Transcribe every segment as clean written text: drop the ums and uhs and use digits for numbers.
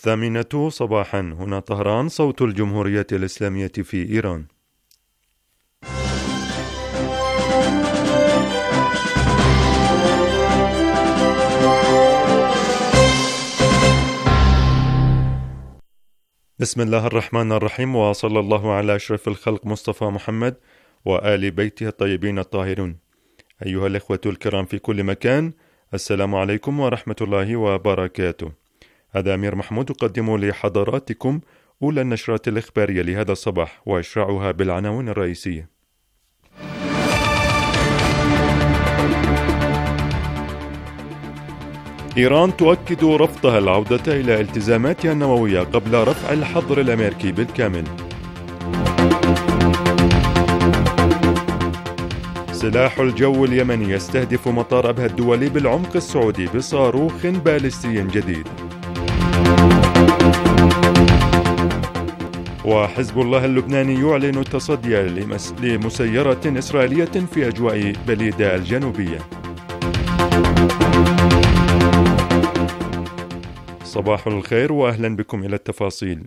الثامنة صباحا. هنا طهران، صوت الجمهورية الإسلامية في إيران. بسم الله الرحمن الرحيم، وصلى الله على أشرف الخلق مصطفى محمد وآل بيته الطيبين الطاهرون. أيها الإخوة الكرام في كل مكان، السلام عليكم ورحمة الله وبركاته. هذا أمير محمود أقدم لحضراتكم أولى النشرات الإخبارية لهذا الصباح، وأشرعها بالعناوين الرئيسية. إيران تؤكد رفضها العودة إلى التزاماتها النووية قبل رفع الحظر الأمريكي بالكامل. سلاح الجو اليمني يستهدف مطار أبها الدولي بالعمق السعودي بصاروخ باليستي جديد. وحزب الله اللبناني يعلن التصدي لمسيرة إسرائيلية في أجواء بليدة الجنوبية. صباح الخير وأهلا بكم إلى التفاصيل.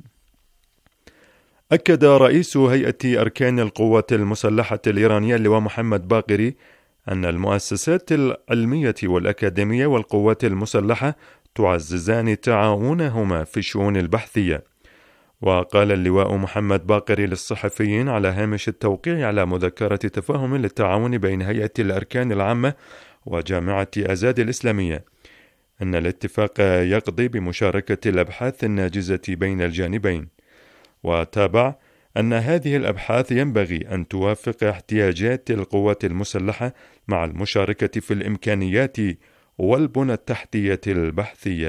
أكد رئيس هيئة أركان القوات المسلحة الإيرانية اللواء محمد باقري أن المؤسسات العلمية والأكاديمية والقوات المسلحة تعززان تعاونهما في الشؤون البحثية. وقال اللواء محمد باقري للصحفيين على هامش التوقيع على مذكرة تفاهم للتعاون بين هيئة الأركان العامة وجامعة أزاد الإسلامية أن الاتفاق يقضي بمشاركة الأبحاث الناجزة بين الجانبين. وتابع أن هذه الأبحاث ينبغي أن توافق احتياجات القوات المسلحة مع المشاركة في الإمكانيات والبنى التحتية البحثية.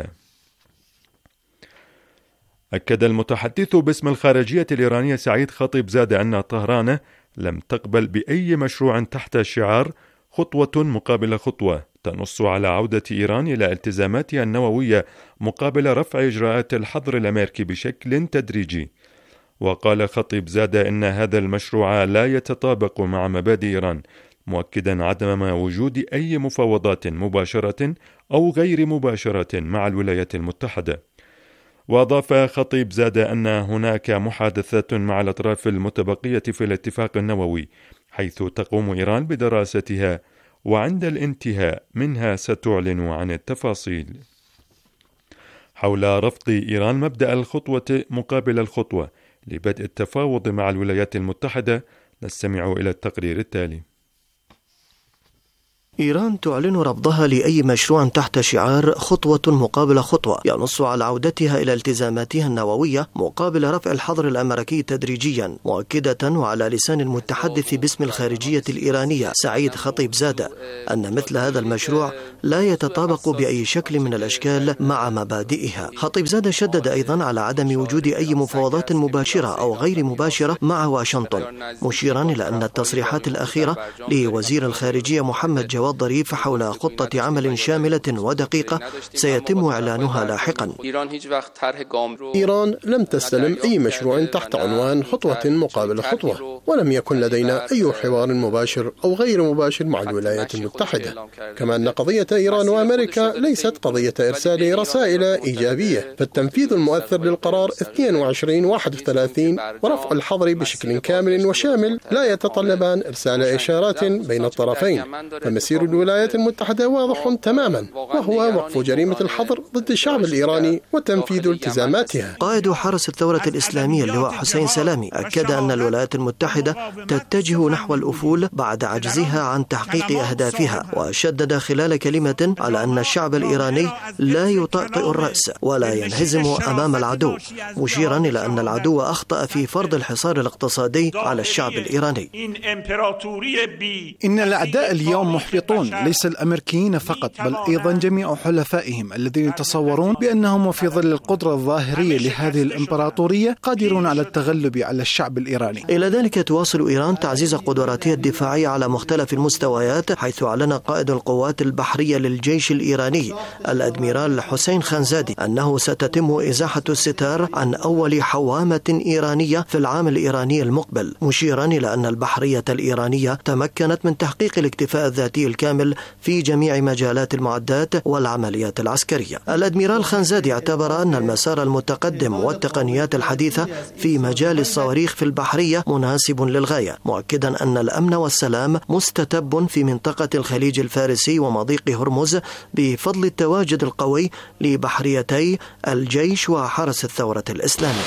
أكد المتحدث باسم الخارجية الإيرانية سعيد خطيبزادة أن طهران لم تقبل بأي مشروع تحت شعار خطوة مقابل خطوة تنص على عودة إيران إلى التزاماتها النووية مقابل رفع إجراءات الحظر الأمريكي بشكل تدريجي. وقال خطيبزادة إن هذا المشروع لا يتطابق مع مبادئ إيران، مؤكدا عدم وجود أي مفاوضات مباشرة أو غير مباشرة مع الولايات المتحدة. وأضاف خطيبزادة أن هناك محادثات مع الأطراف المتبقية في الاتفاق النووي، حيث تقوم إيران بدراستها، وعند الانتهاء منها ستعلن عن التفاصيل. حول رفض إيران مبدأ الخطوة مقابل الخطوة لبدء التفاوض مع الولايات المتحدة، نستمع إلى التقرير التالي. إيران تعلن رفضها لأي مشروع تحت شعار خطوة مقابل خطوة ينص على عودتها إلى التزاماتها النووية مقابل رفع الحظر الأمريكي تدريجيا، مؤكدة وعلى لسان المتحدث باسم الخارجية الإيرانية سعيد خطيبزادة أن مثل هذا المشروع لا يتطابق بأي شكل من الأشكال مع مبادئها. خطيبزادة شدد أيضا على عدم وجود أي مفاوضات مباشرة أو غير مباشرة مع واشنطن، مشيرا إلى أن التصريحات الأخيرة لوزير الخارجية محمد جواد ظريف حول خطة عمل شاملة ودقيقة سيتم إعلانها لاحقا. إيران لم تستلم أي مشروع تحت عنوان خطوة مقابل خطوة، ولم يكن لدينا أي حوار مباشر أو غير مباشر مع الولايات المتحدة. كما أن قضية إيران وأمريكا ليست قضية إرسال رسائل إيجابية، فالتنفيذ المؤثر للقرار 2231 ورفع الحظر بشكل كامل وشامل لا يتطلبان إرسال إشارات بين الطرفين، فمسير الولايات المتحدة واضح تماما، وهو وقف جريمة الحظر ضد الشعب الإيراني وتنفيذ التزاماتها. قائد حرس الثورة الإسلامية اللواء حسين سلامي أكد أن الولايات المتحدة تتجه نحو الأفول بعد عجزها عن تحقيق أهدافها، وشدد خلال كلمة على أن الشعب الإيراني لا يطأطئ الرأس ولا ينهزم أمام العدو، مشيرا إلى أن العدو أخطأ في فرض الحصار الاقتصادي على الشعب الإيراني. إن الأعداء اليوم محبطون، ليس الأمريكيين فقط بل أيضا جميع حلفائهم الذين يتصورون بأنهم في ظل القدرة الظاهرية لهذه الإمبراطورية قادرون على التغلب على الشعب الإيراني. إلى ذلك تواصل إيران تعزيز قدراتها الدفاعية على مختلف المستويات، حيث أعلن قائد القوات البحرية للجيش الإيراني الأدميرال حسين خانزادي أنه ستتم إزاحة الستار عن أول حوامة إيرانية في العام الإيراني المقبل، مشيرا إلى أن البحرية الإيرانية تمكنت من تحقيق الاكتفاء الذاتي بالكامل في جميع مجالات المعدات والعمليات العسكرية. الأدميرال خانزادي اعتبر أن المسار المتقدم والتقنيات الحديثة في مجال الصواريخ في البحرية مناسب للغاية، مؤكدا أن الأمن والسلام مستتب في منطقة الخليج الفارسي ومضيق هرمز بفضل التواجد القوي لبحريتي الجيش وحرس الثورة الإسلامي.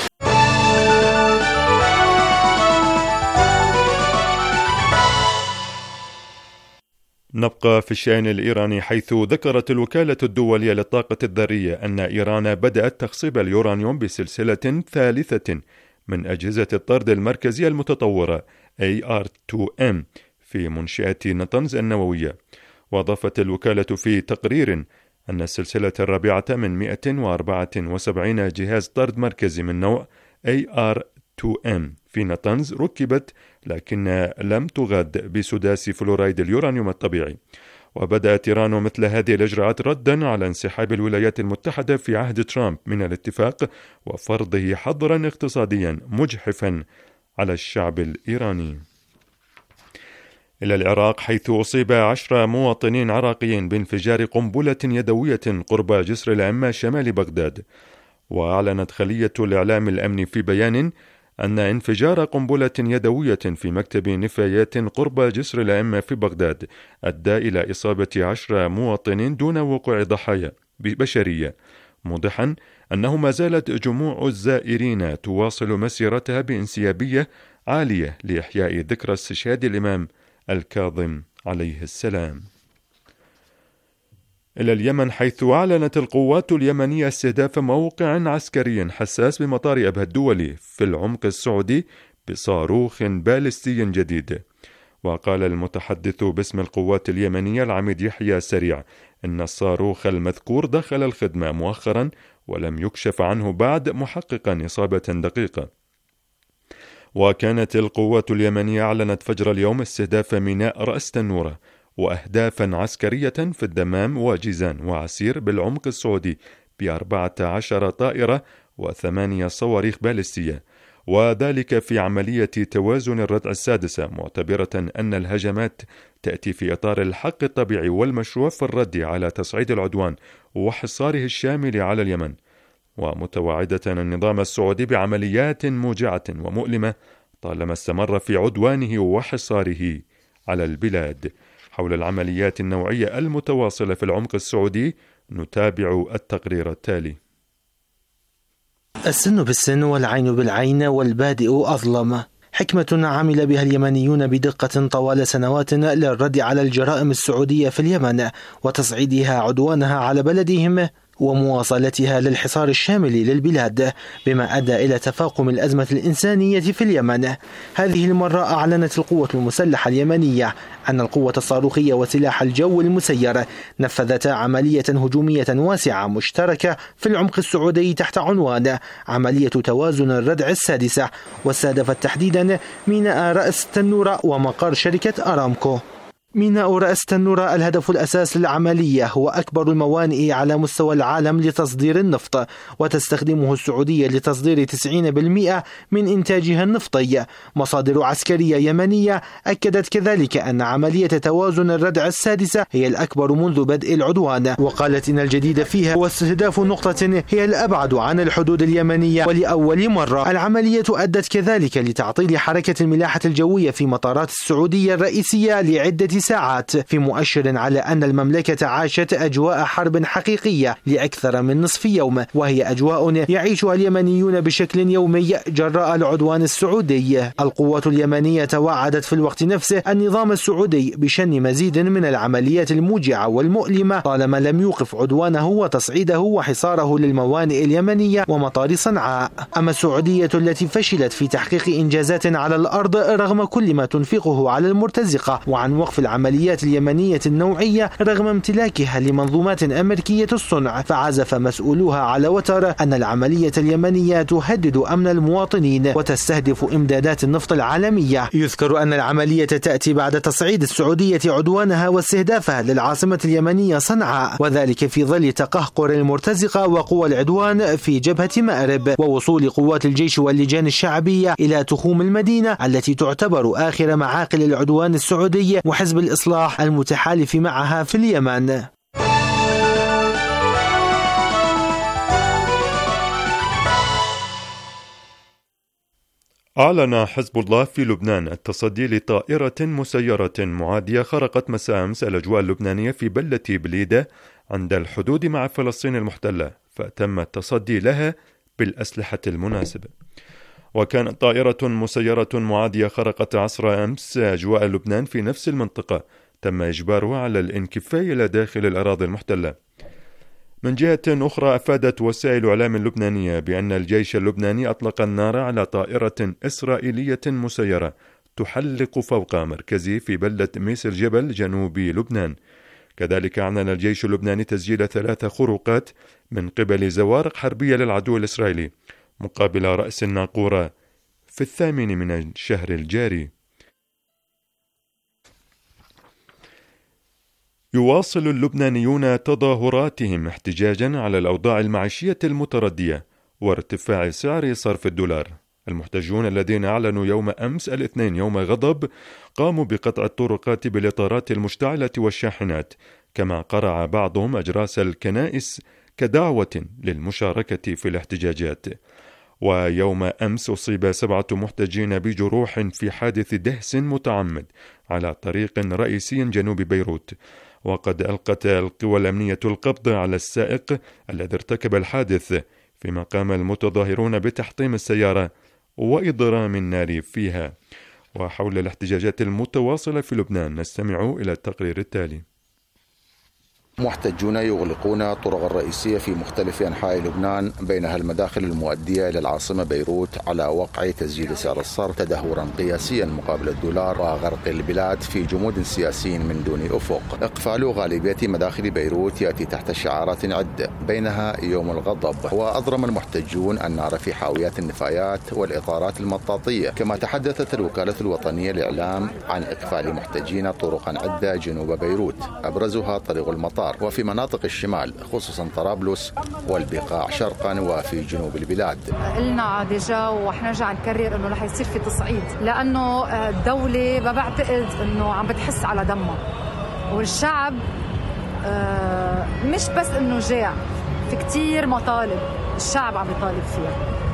نبقى في الشأن الإيراني، حيث ذكرت الوكالة الدولية للطاقة الذرية أن إيران بدأت تخصيب اليورانيوم بسلسلة ثالثة من أجهزة الطرد المركزية المتطورة AR2M في منشأة نطنز النووية. وأضافت الوكالة في تقرير أن السلسلة الرابعة من 174 جهاز طرد مركزي من نوع AR2M في نطنز ركبت، لكن لم تغاد بسداس فلورايد اليورانيوم الطبيعي. وبدأت إيران مثل هذه الإجراءات ردا على انسحاب الولايات المتحدة في عهد ترامب من الاتفاق وفرضه حظرا اقتصاديا مجحفا على الشعب الإيراني. إلى العراق، حيث أصيب 10 مواطنين عراقيين بانفجار قنبلة يدوية قرب جسر الأئمة شمال بغداد. وأعلنت خلية الإعلام الأمني في بيان أن انفجار قنبلة يدوية في مكتب نفايات قرب جسر الأئمة في بغداد أدى إلى إصابة 10 مواطنين دون وقوع ضحايا بشرية، موضحا أنه ما زالت جموع الزائرين تواصل مسيرتها بانسيابية عالية لإحياء ذكرى استشهاد الإمام الكاظم عليه السلام. إلى اليمن، حيث أعلنت القوات اليمنية استهداف موقع عسكري حساس بمطار أبها الدولي في العمق السعودي بصاروخ باليستي جديد. وقال المتحدث باسم القوات اليمنية العميد يحيى سريع إن الصاروخ المذكور دخل الخدمة مؤخرا ولم يكشف عنه بعد، محققا إصابة دقيقة. وكانت القوات اليمنية أعلنت فجر اليوم استهداف ميناء رأس تنورة وأهدافا عسكرية في الدمام وجيزان وعسير بالعمق السعودي ب14 طائرة و8 صواريخ باليستية، وذلك في عملية توازن الردع السادسة، معتبرة أن الهجمات تأتي في إطار الحق الطبيعي والمشروع في الرد على تصعيد العدوان وحصاره الشامل على اليمن، ومتوعدة النظام السعودي بعمليات موجعة ومؤلمة طالما استمر في عدوانه وحصاره على البلاد. حول العمليات النوعية المتواصلة في العمق السعودي نتابع التقرير التالي. السن بالسن والعين بالعين والبادئ أظلم، حكمة عمل بها اليمنيون بدقة طوال سنوات للرد على الجرائم السعودية في اليمن وتصعيدها عدوانها على بلدهم ومواصلتها للحصار الشامل للبلاد، بما أدى إلى تفاقم الأزمة الإنسانية في اليمن. هذه المرة أعلنت القوة المسلحة اليمنية أن القوة الصاروخية وسلاح الجو المسير نفذتا عملية هجومية واسعة مشتركة في العمق السعودي تحت عنوان عملية توازن الردع السادسة، واستهدفت تحديدا ميناء رأس تنورة ومقر شركة أرامكو. ميناء رأس تنورة الهدف الأساس للعملية هو أكبر الموانئ على مستوى العالم لتصدير النفط، وتستخدمه السعودية لتصدير 90% من إنتاجها النفطي. مصادر عسكرية يمنية أكدت كذلك أن عملية توازن الردع السادسة هي الأكبر منذ بدء العدوان، وقالت إن الجديد فيها هو استهداف نقطة هي الأبعد عن الحدود اليمنية ولأول مرة. العملية أدت كذلك لتعطيل حركة الملاحة الجوية في مطارات السعودية الرئيسية لعدة ساعات، في مؤشر على أن المملكة عاشت أجواء حرب حقيقية لأكثر من نصف يوم، وهي أجواء يعيشها اليمنيون بشكل يومي جراء العدوان السعودي. القوات اليمنية توعدت في الوقت نفسه النظام السعودي بشن مزيد من العمليات الموجعة والمؤلمة طالما لم يوقف عدوانه وتصعيده وحصاره للموانئ اليمنية ومطار صنعاء. أما السعودية التي فشلت في تحقيق إنجازات على الأرض رغم كل ما تنفقه على المرتزقة وعن وقف العمليات اليمنية النوعية رغم امتلاكها لمنظومات أمريكية الصنع، فعزف مسؤولوها على وتر أن العملية اليمنية تهدد أمن المواطنين وتستهدف إمدادات النفط العالمية. يذكر أن العملية تأتي بعد تصعيد السعودية عدوانها واستهدافها للعاصمة اليمنية صنعاء، وذلك في ظل تقهقر المرتزقة وقوى العدوان في جبهة مأرب، ووصول قوات الجيش واللجان الشعبية إلى تخوم المدينة التي تعتبر آخر معاقل العدوان السعودي وحزب الإصلاح المتحالف معها في اليمن. أعلن حزب الله في لبنان التصدي لطائرة مسيرة معادية خرقت مساء أمس الأجواء اللبنانية في بلدة بليدة عند الحدود مع فلسطين المحتلة، فتم التصدي لها بالأسلحة المناسبة. وكانت طائرة مسيرة معادية خرقت عصر أمس أجواء لبنان في نفس المنطقة، تم إجبارها على الانكفاء إلى داخل الأراضي المحتلة. من جهة أخرى، أفادت وسائل إعلام لبنانية بأن الجيش اللبناني أطلق النار على طائرة إسرائيلية مسيرة تحلق فوق مركزه في بلدة ميس الجبل جنوب لبنان. كذلك أعلن الجيش اللبناني تسجيل 3 خروقات من قبل زوارق حربية للعدو الإسرائيلي مقابل رأس الناقورة في 8 من الشهر الجاري. يواصل اللبنانيون تظاهراتهم احتجاجا على الأوضاع المعيشية المتردية وارتفاع سعر صرف الدولار. المحتجون الذين أعلنوا يوم أمس الاثنين يوم غضب قاموا بقطع الطرقات بالإطارات المشتعلة والشاحنات، كما قرع بعضهم أجراس الكنائس كدعوة للمشاركة في الاحتجاجات. ويوم أمس أصيب 7 محتجين بجروح في حادث دهس متعمد على طريق رئيسي جنوب بيروت، وقد ألقت القوى الأمنية القبض على السائق الذي ارتكب الحادث، فيما قام المتظاهرون بتحطيم السيارة وإضرام النار فيها. وحول الاحتجاجات المتواصلة في لبنان نستمع إلى التقرير التالي. محتجون يغلقون الطرق الرئيسية في مختلف أنحاء لبنان بينها المداخل المؤدية إلى العاصمة بيروت على وقع تسجيل سعر الصرف تدهورا قياسيا مقابل الدولار وغرق البلاد في جمود سياسي من دون أفق. إقفال غالبية مداخل بيروت يأتي تحت شعارات عدة بينها يوم الغضب، وأضرم المحتجون النار في حاويات النفايات والإطارات المطاطية. كما تحدثت الوكالة الوطنية للإعلام عن إقفال محتجين طرقا عدة جنوب بيروت، أبرزها طريق المطار وفي مناطق الشمال خصوصا طرابلس والبقاع شرقا وفي جنوب البلاد. قلنا ديجا وحنرجع نكرر انه رح يصير في تصعيد، لانه الدولة ما بعتقد انه عم بتحس على دمها، والشعب مش بس انه جاع، في كتير مطالب الشعب عم يطالب فيها.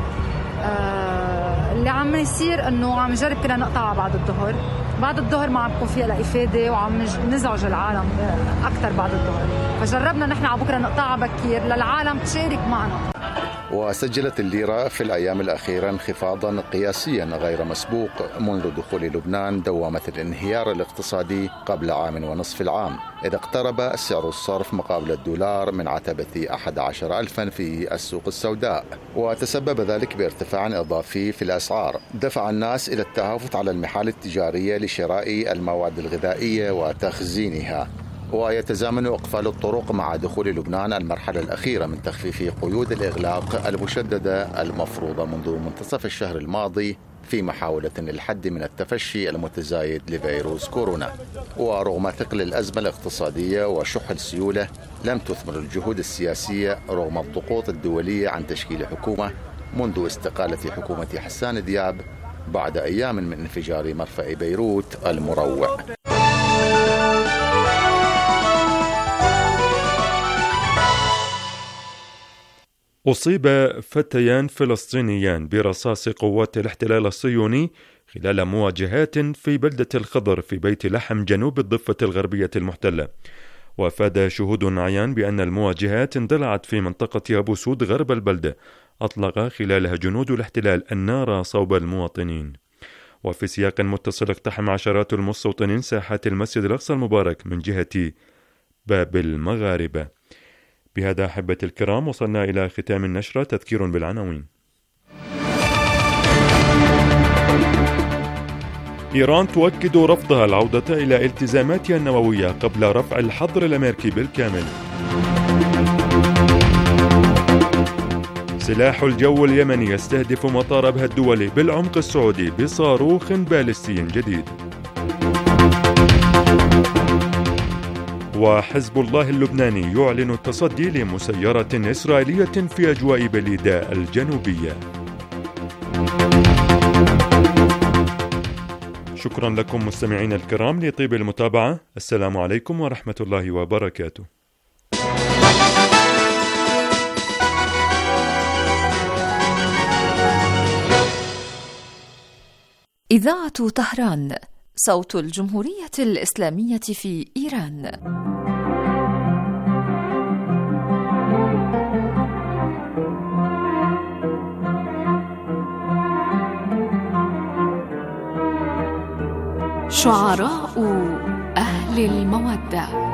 اللي عم يصير انه عم نجرب كنا نقطع بعد الظهر ما عم بكون فيها لا إفادة، وعم نزعج العالم أكثر بعد الظهر، فجربنا نحن على بكرة نقطعها بكير للعالم تشارك معنا. وسجلت الليرة في الأيام الأخيرة انخفاضا قياسيا غير مسبوق منذ دخول لبنان دوامة الانهيار الاقتصادي قبل 1.5 عام، إذ اقترب سعر الصرف مقابل الدولار من عتبة 11,000 في السوق السوداء، وتسبب ذلك بارتفاع إضافي في الأسعار دفع الناس إلى التهافت على المحال التجارية لشراء المواد الغذائية وتخزينها. ويتزامن إقفال الطرق مع دخول لبنان المرحلة الأخيرة من تخفيف قيود الإغلاق المشددة المفروضة منذ منتصف الشهر الماضي في محاولة للحد من التفشي المتزايد لفيروس كورونا. ورغم ثقل الأزمة الاقتصادية وشح السيولة، لم تثمر الجهود السياسية رغم الضغوط الدولية عن تشكيل حكومة منذ استقالة حكومة حسان دياب بعد أيام من انفجار مرفأ بيروت المروع. أصيب فتيان فلسطينيان برصاص قوات الاحتلال الصهيوني خلال مواجهات في بلدة الخضر في بيت لحم جنوب الضفة الغربية المحتلة. وأفاد شهود عيان بأن المواجهات اندلعت في منطقة أبو سود غرب البلدة، أطلق خلالها جنود الاحتلال النار صوب المواطنين. وفي سياق متصل اقتحم عشرات المستوطنين ساحات المسجد الأقصى المبارك من جهة باب المغاربة. بهذا أحبة الكرام وصلنا إلى ختام النشرة. تذكير بالعناوين. إيران تؤكد رفضها العودة إلى التزاماتها النووية قبل رفع الحظر الأمريكي بالكامل. سلاح الجو اليمني يستهدف مطار أبها الدولي بالعمق السعودي بصاروخ باليستي جديد. وحزب الله اللبناني يعلن التصدي لمسيرة إسرائيلية في أجواء بليدة الجنوبية. شكرا لكم مستمعين الكرام لطيب المتابعة. السلام عليكم ورحمة الله وبركاته. إذاعة طهران، صوت الجمهورية الإسلامية في إيران. شعراء أهل المودة.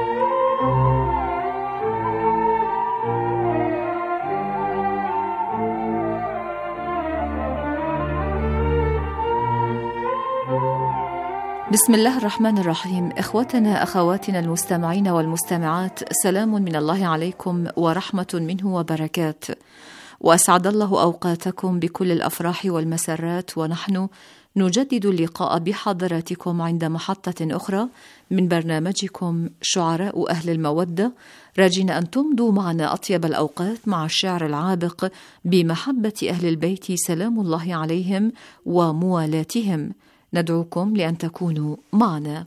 بسم الله الرحمن الرحيم. إخوتنا أخواتنا المستمعين والمستمعات، سلام من الله عليكم ورحمة منه وبركات، وأسعد الله أوقاتكم بكل الأفراح والمسرات، ونحن نجدد اللقاء بحضراتكم عند محطة أخرى من برنامجكم شعراء أهل المودة، راجين أن تمضوا معنا أطيب الأوقات مع الشعر العابق بمحبة أهل البيت سلام الله عليهم وموالاتهم. ندعوكم لأن تكونوا معنا.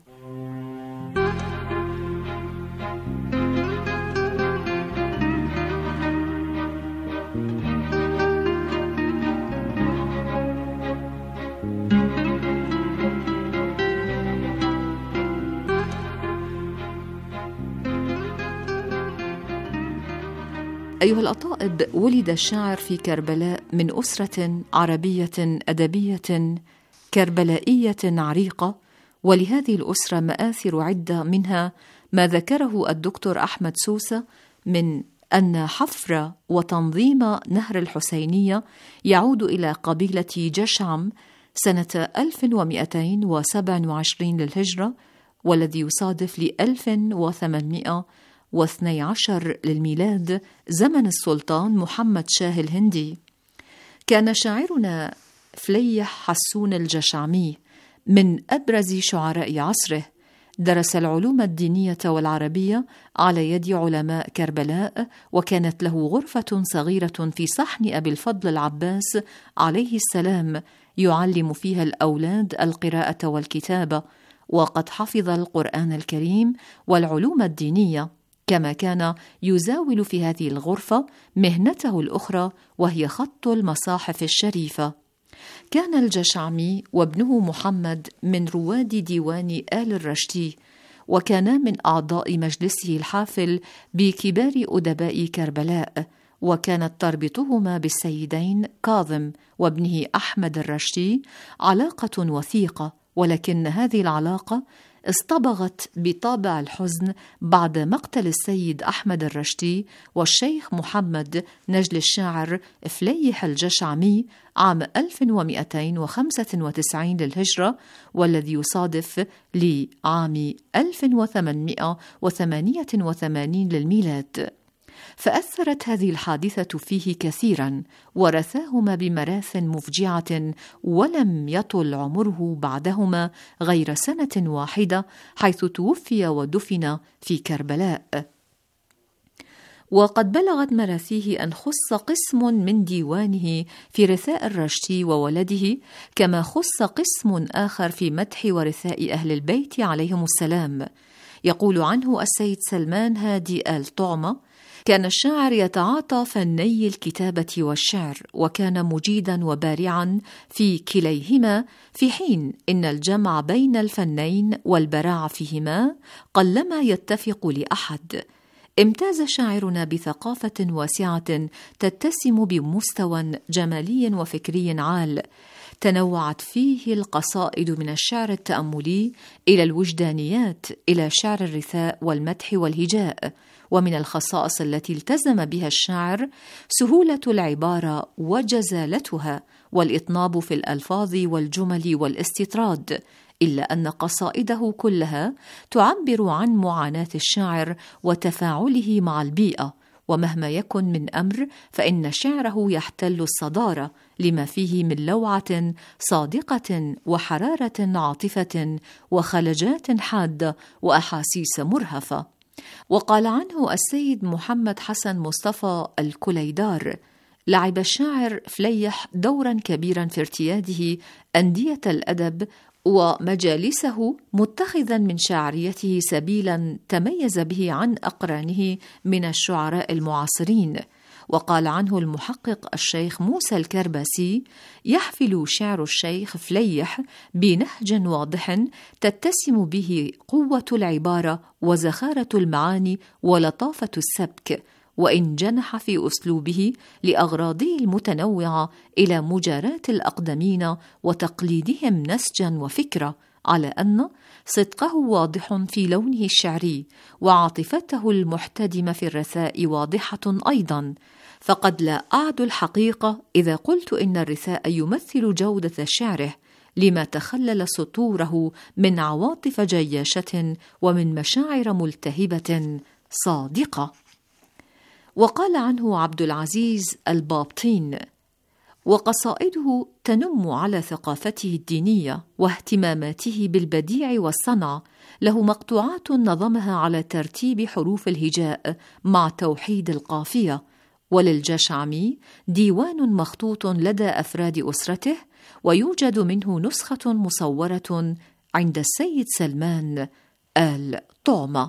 أيها الأطائب، ولد الشاعر في كربلاء من أسرة عربية أدبية كربلائية عريقة، ولهذه الأسرة مآثر عدة، منها ما ذكره الدكتور أحمد سوسة من أن حفر وتنظيم نهر الحسينية يعود إلى قبيلة جشعم سنة 1227 للهجرة، والذي يصادف ل 1812 للميلاد، زمن السلطان محمد شاه الهندي. كان شاعرنا فليح حسون الجشعمي من أبرز شعراء عصره، درس العلوم الدينية والعربية على يد علماء كربلاء، وكانت له غرفة صغيرة في صحن أبي الفضل العباس عليه السلام يعلم فيها الأولاد القراءة والكتابة، وقد حفظ القرآن الكريم والعلوم الدينية، كما كان يزاول في هذه الغرفة مهنته الأخرى وهي خط المصاحف الشريفة. كان الجشعمي وابنه محمد من رواد ديوان آل الرشدي، وكانا من أعضاء مجلسه الحافل بكبار أدباء كربلاء، وكانت تربطهما بالسيدين كاظم وابنه أحمد الرشدي علاقة وثيقة، ولكن هذه العلاقة اصطبغت بطابع الحزن بعد مقتل السيد أحمد الرشدي والشيخ محمد نجل الشاعر فليح الجشعمي عام 1295 للهجرة، والذي يصادف لعام 1888 للميلاد. فأثرت هذه الحادثة فيه كثيرا، ورثاهما بمراث مفجعة، ولم يطل عمره بعدهما غير سنة واحدة، حيث توفي ودفن في كربلاء. وقد بلغت مراثيه أن خص قسم من ديوانه في رثاء الرشدي وولده، كما خص قسم آخر في مدح ورثاء أهل البيت عليهم السلام. يقول عنه السيد سلمان هادي آل طعمة: كان الشاعر يتعاطى فني الكتابة والشعر، وكان مجيدا وبارعا في كليهما، في حين إن الجمع بين الفنين والبراع فيهما قلما يتفق لأحد. امتاز شاعرنا بثقافة واسعة تتسم بمستوى جمالي وفكري عال، تنوعت فيه القصائد من الشعر التأملي إلى الوجدانيات، إلى شعر الرثاء والمدح والهجاء. ومن الخصائص التي التزم بها الشاعر سهولة العبارة وجزالتها، والإطناب في الألفاظ والجمل والاستطراد، إلا أن قصائده كلها تعبر عن معاناة الشاعر وتفاعله مع البيئة، ومهما يكن من أمر فإن شعره يحتل الصدارة لما فيه من لوعة صادقة وحرارة عاطفة وخلجات حادة وأحاسيس مرهفة. وقال عنه السيد محمد حسن مصطفى الكليدار: لعب الشاعر فليح دورا كبيرا في ارتياده أندية الأدب ومجالسه متخذا من شعريته سبيلا تميز به عن أقرانه من الشعراء المعاصرين. وقال عنه المحقق الشيخ موسى الكرباسي: يحفل شعر الشيخ فليح بنهج واضح تتسم به قوة العبارة وزخارة المعاني ولطافة السبك، وإن جنح في أسلوبه لأغراضه المتنوعة إلى مجاراة الأقدمين وتقليدهم نسجا وفكرة، على أن صدقه واضح في لونه الشعري وعاطفته المحتدمة في الرثاء واضحة أيضا. فقد لا أعد الحقيقة إذا قلت إن الرثاء يمثل جودة شعره، لما تخلل سطوره من عواطف جياشة ومن مشاعر ملتهبة صادقة. وقال عنه عبد العزيز البابطين: وقصائده تنم على ثقافته الدينية واهتماماته بالبديع والصنع. له مقطوعات نظمها على ترتيب حروف الهجاء مع توحيد القافية. وللجشعمي ديوان مخطوط لدى أفراد أسرته، ويوجد منه نسخة مصورة عند السيد سلمان آل طعمة.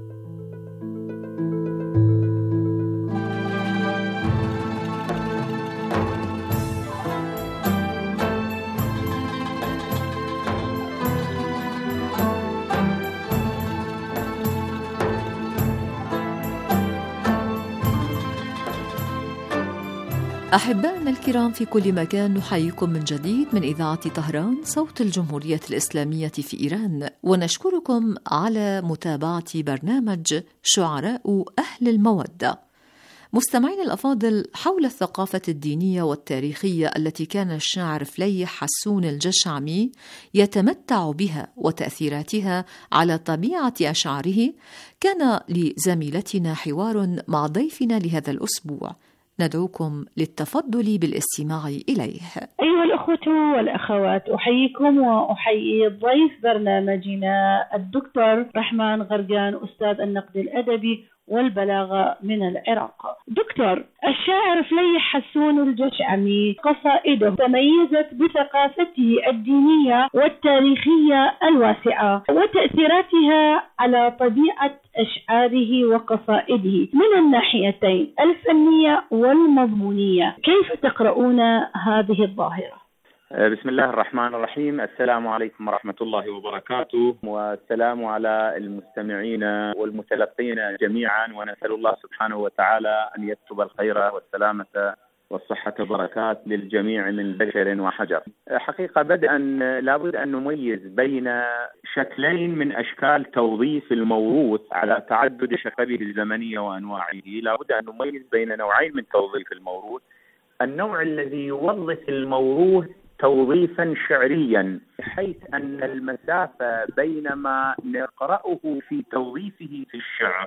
أحبائنا الكرام في كل مكان، نحييكم من جديد من إذاعة طهران صوت الجمهورية الإسلامية في إيران، ونشكركم على متابعة برنامج شعراء أهل المودة. مستمعين الأفاضل، حول الثقافة الدينية والتاريخية التي كان الشاعر فليح حسون الجشعمي يتمتع بها وتأثيراتها على طبيعة أشعاره، كان لزميلتنا حوار مع ضيفنا لهذا الأسبوع، ندعوكم للتفضل بالاستماع إليه. أيها الأخوة والأخوات، أحييكم وأحيي ضيف برنامجنا الدكتور رحمن غرقان، أستاذ النقد الأدبي والبلاغة من العراق. دكتور، الشاعر فليح حسون الجشعمي قصائده تميزت بثقافته الدينية والتاريخية الواسعة وتأثيراتها على طبيعة أشعاره وقصائده من الناحيتين الفنية والمضمونية. كيف تقرؤون هذه الظاهرة؟ بسم الله الرحمن الرحيم. السلام عليكم ورحمة الله وبركاته، والسلام على المستمعين والمتلقين جميعا، ونسأل الله سبحانه وتعالى أن يكتب الخير والسلامة والصحة والبركات للجميع من بشر وحجر. حقيقة بدءا لابد أن نميز بين شكلين من أشكال توظيف الموروث على تعدد شكله الزمنية وأنواعه. لابد أن نميز بين نوعين من توظيف الموروث: النوع الذي يوظف الموروث توظيفا شعريا، حيث أن المسافة بين ما نقرأه في توظيفه في الشعر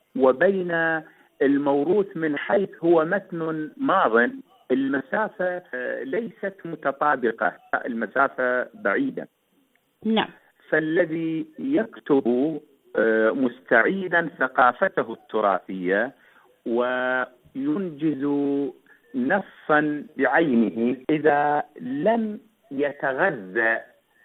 وبين الموروث من حيث هو متن ماض المسافة ليست متطابقة، المسافة بعيدة. نعم. فالذي يكتب مستعيدا ثقافته التراثية وينجز نصا بعينه، إذا لم يتغذى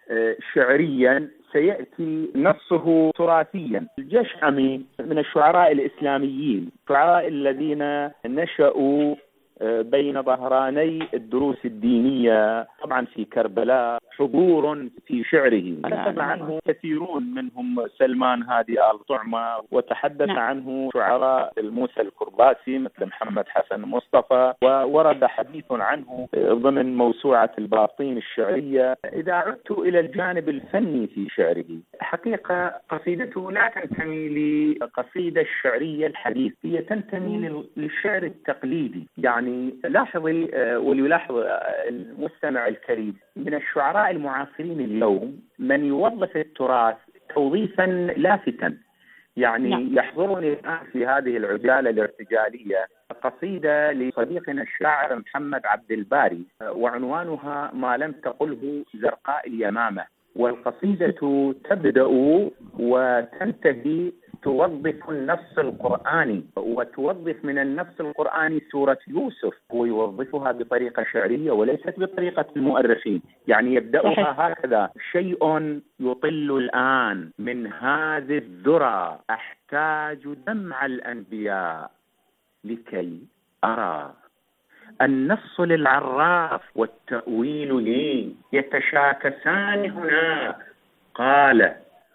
شعريا سيأتي نصه تراثيا. الجشعمي من الشعراء الإسلاميين، الشعراء الذين نشأوا بين ظهراني الدروس الدينية، طبعا في كربلاء حضور في شعره كتب عنه كثيرون، منهم سلمان هادي آل طعمة، وتحدث عنه شعراء موسى الكرباسي مثل محمد حسن مصطفى، وورد حديث عنه ضمن موسوعة الباطين الشعرية. إذا عدت إلى الجانب الفني في شعره، حقيقة قصيدته لا تنتمي لقصيدة الشعرية الحديث، هي تنتمي للشعر التقليدي. يعني لاحظي وليلاحظ المستمع الكريم، من الشعراء المعاصرين اليوم من يوظف التراث توظيفا لافتا. يعني يحضرني الآن في هذه العجالة الارتجالية قصيدة لصديقنا الشاعر محمد عبد الباري، وعنوانها ما لم تقله زرقاء اليمامة، والقصيدة تبدأ وتنتهي توظف النص القرآني وتوظف من النص القرآني سورة يوسف، ويوظفها بطريقة شعرية وليست بطريقة المؤرخين. يعني يبدأها هكذا: شيء يطل الآن من هذه الذرى، أحتاج دمع الأنبياء لكي أرى. النص للعراف والتأويل لي، يتشاكسان هنا. قال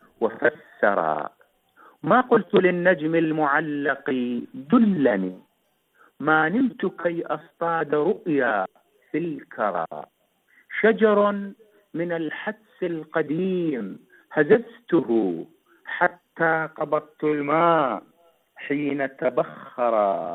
وفسر: ما قلت للنجم المعلق دلني، ما نمت كي أصطاد رؤيا في الكرى. شجر من الحدس القديم هززته حتى قبضت الماء حين تبخر.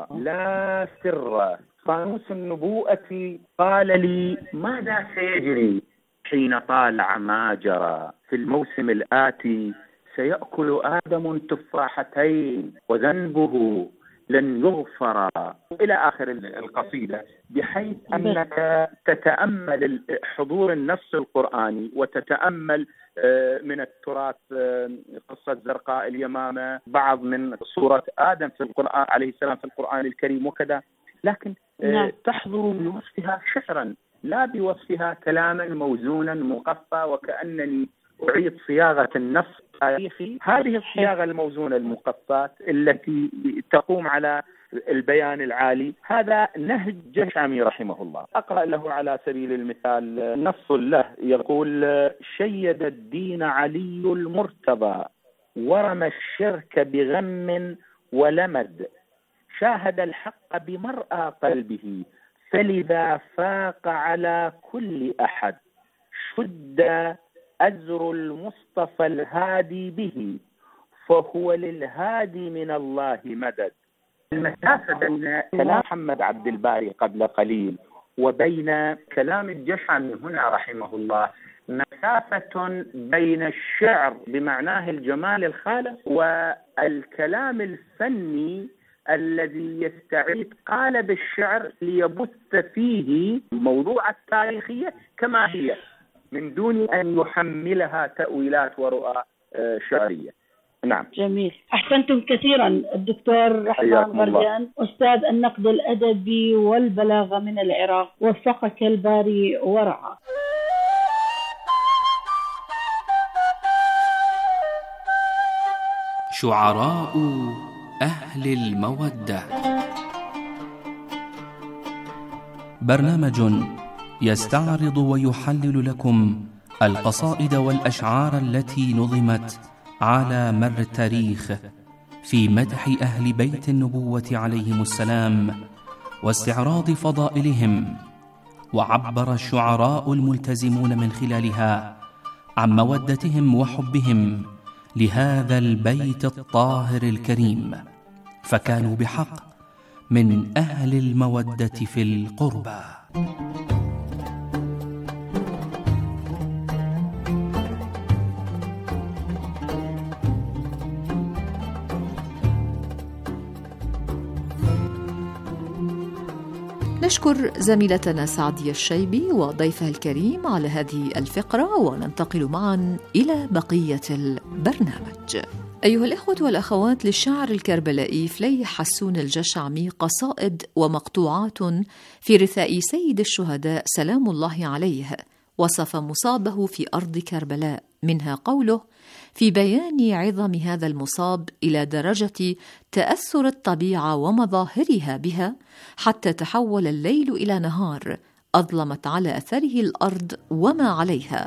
لا سر فانوس النبوءة قال لي ماذا سيجري حين طالع ما جرى. في الموسم الآتي سيأكل آدم تفاحتين وذنبه لن يغفر، إلى آخر القصيدة، بحيث أنك تتأمل حضور النص القرآني وتتأمل من التراث قصة زرقاء اليمامة، بعض من صورة آدم في القرآن عليه السلام في القرآن الكريم وكذا، لكن تحضر بوصفها شعرا لا بوصفها كلاما موزونا مقفى وكأنني أعيد صياغة النص التاريخي. هذه الصياغة الموزونة المقفاة التي تقوم على البيان العالي، هذا نهج جشعمي رحمه الله. أقرأ له على سبيل المثال نص له يقول: شيد الدين علي المرتضى ورمى الشرك بغم ولمد، شاهد الحق بمرأى قلبه فلذا فاق على كل أحد، شد أزر المصطفى الهادي به فهو للهادي من الله مدد. المسافة بين كلام محمد عبد الباري قبل قليل وبين كلام الجشعمي هنا رحمه الله مسافة بين الشعر بمعناه الجمال الخالص والكلام الفني الذي يستعيد قالب الشعر ليبث فيه موضوع التاريخية كما هي من دون أن يحملها تأويلات ورؤى شعرية. نعم، جميل. أحسنتم كثيرا الدكتور رحمن غرغان، أستاذ النقد الأدبي والبلاغة من العراق، وفقك الباري ورعى. شعراء أهل المودة، برنامج يستعرض ويحلل لكم القصائد والأشعار التي نظمت على مر التاريخ في مدح أهل بيت النبوة عليهم السلام واستعراض فضائلهم. وعبر الشعراء الملتزمون من خلالها عن مودتهم وحبهم لهذا البيت الطاهر الكريم، فكانوا بحق من أهل المودة في القربى. نشكر زميلتنا سعدية الشيبي وضيفها الكريم على هذه الفقرة، وننتقل معا إلى بقية البرنامج. أيها الإخوة والأخوات، للشاعر الكربلائي فليح حسون الجشعمي قصائد ومقطوعات في رثاء سيد الشهداء سلام الله عليه، وصف مصابه في أرض كربلاء، منها قوله في بيان عظم هذا المصاب إلى درجة تأثر الطبيعة ومظاهرها بها حتى تحول الليل إلى نهار، أظلمت على أثره الأرض وما عليها.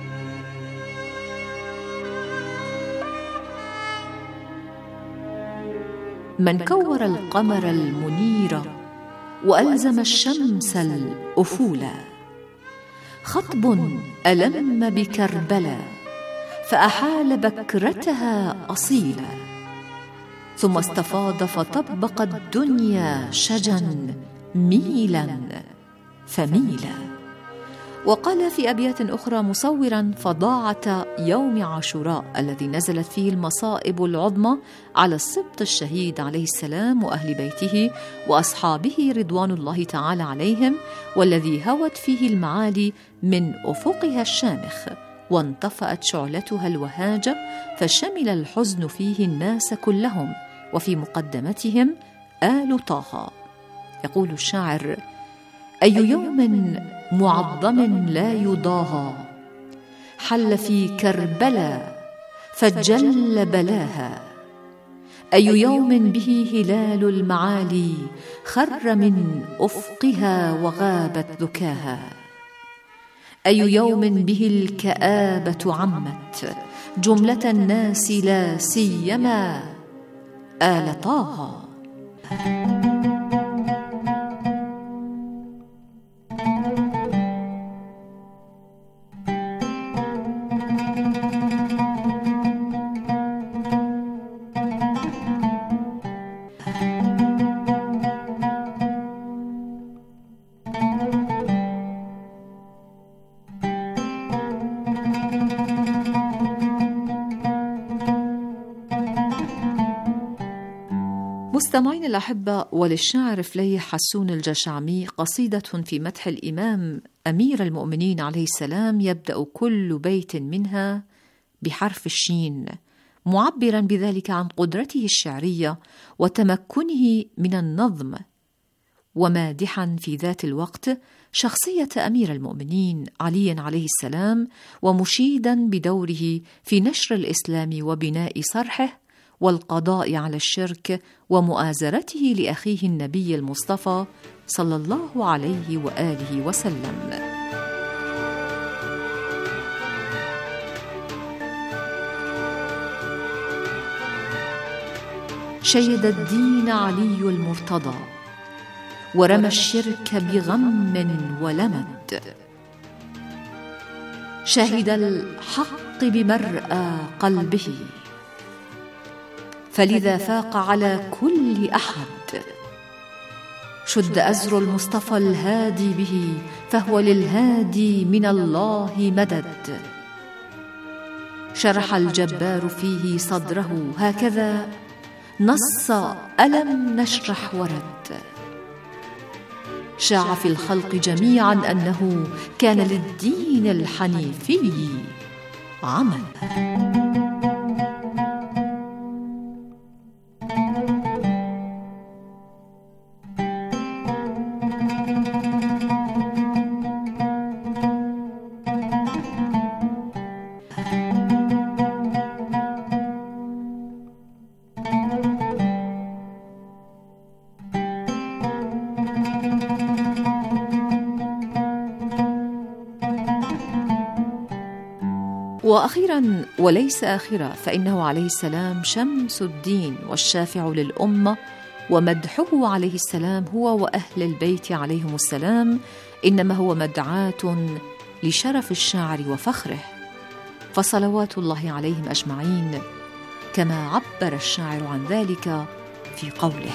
من كور القمر المنير وألزم الشمس الأفولا، خطب ألم بكربلا فأحال بكرتها أصيلا، ثم استفاض فطبق الدنيا شجا ميلا فميلا. وقال في أبيات أخرى مصورا فضاعة يوم عاشوراء الذي نزلت فيه المصائب العظمى على السبط الشهيد عليه السلام وأهل بيته وأصحابه رضوان الله تعالى عليهم، والذي هوت فيه المعالي من أفقها الشامخ، وانطفأت شعلتها الوهاجة، فشمل الحزن فيه الناس كلهم، وفي مقدمتهم آل طه. يقول الشاعر: أي يوم معظم لا يضاهى، حل في كربلاء فجل بلاها. أي يوم به هلال المعالي خر من أفقها وغابت ذكاها. أي يوم به الكآبة عمت جملة الناس لا سيما آل طه. مستمعين الأحبة، وللشاعر فليح حسون الجشعمي قصيدة في مدح الإمام أمير المؤمنين عليه السلام، يبدأ كل بيت منها بحرف الشين، معبرا بذلك عن قدرته الشعرية وتمكنه من النظم، ومادحا في ذات الوقت شخصية أمير المؤمنين علي عليه السلام، ومشيدا بدوره في نشر الإسلام وبناء صرحه والقضاء على الشرك ومؤازرته لأخيه النبي المصطفى صلى الله عليه وآله وسلم. شيد الدين علي المرتضى، ورمى الشرك بغم ولمد، شهد الحق بمرأى قلبه، فلذا فاق على كل أحد. شد أزر المصطفى الهادي به، فهو للهادي من الله مدد. شرح الجبار فيه صدره، هكذا نص ألم نشرح ورد. شاع في الخلق جميعا أنه كان للدين الحنيفي عمل. وأخيرا وليس آخرا، فإنه عليه السلام شمس الدين والشافع للأمة، ومدحه عليه السلام هو وأهل البيت عليهم السلام إنما هو مدعاة لشرف الشاعر وفخره، فصلوات الله عليهم أجمعين، كما عبر الشاعر عن ذلك في قوله: